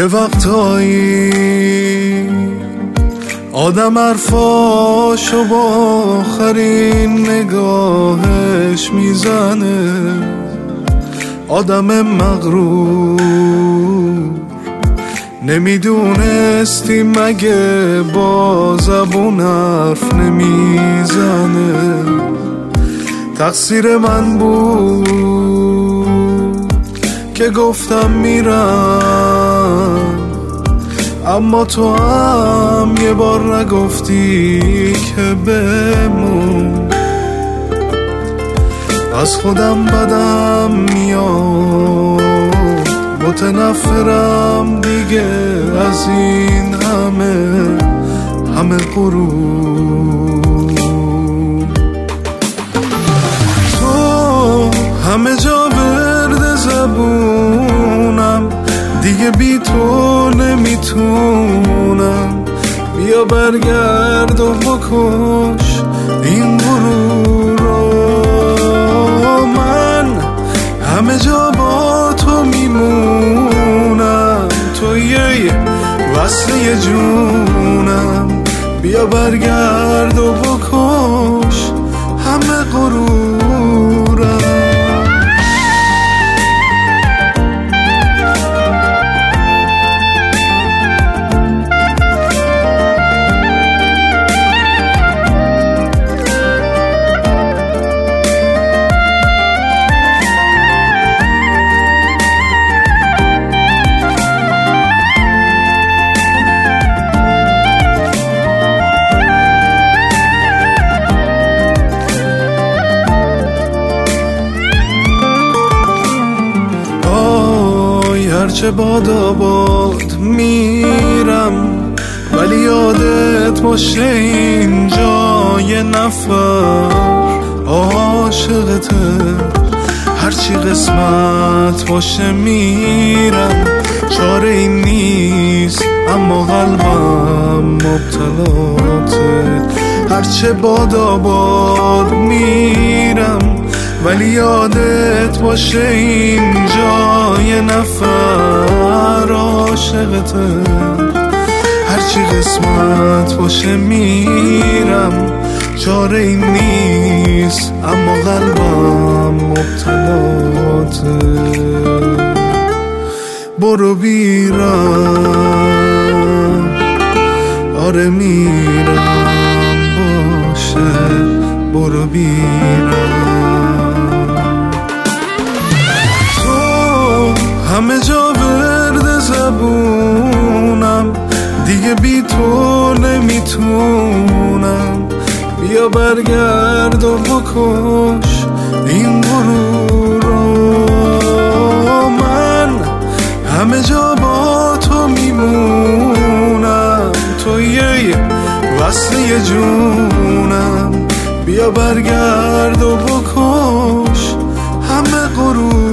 وقتایی آدم حرفاشو با آخرین نگاهش میزنه، آدم مغرور نمیدونستی مگه با زبون حرف نمیزنه. تقصیر من بود که گفتم میرم، اما تو هم یه بار نگفتی که بمون. از خودم بدم میاد، متنفرم دیگه از این همه غرور. تو همه جا ورد زبونم، دیگه بی تو نمیتونم. بیا برگرد و بکش این غرور رو. من همه جا با تو میمونم، تو یه وصله جونم. بیا برگرد و بکش همه غرورم. هرچه باد میرم، ولی یادت باشه اینجا یه نفر عاشقته. هرچی قسمت باشه میرم، چاره این نیست اما قلبم مبتلاته. هرچه باد میرم، ولی یادت باشه اینجا یه نفر عاشقته. هرچی قسمت باشه میرم، چاره این نیست اما قلبم مبتلاته. برو بیرم، آره میرم، باشه برو بیرم. همه جا ورد زبونم، دیگه بی تو نمیتونم. بیا برگرد و بکش این غرور رو. من همه جا با تو میمونم، تو یه وصله جونم. بیا برگرد و بکش همه غرور.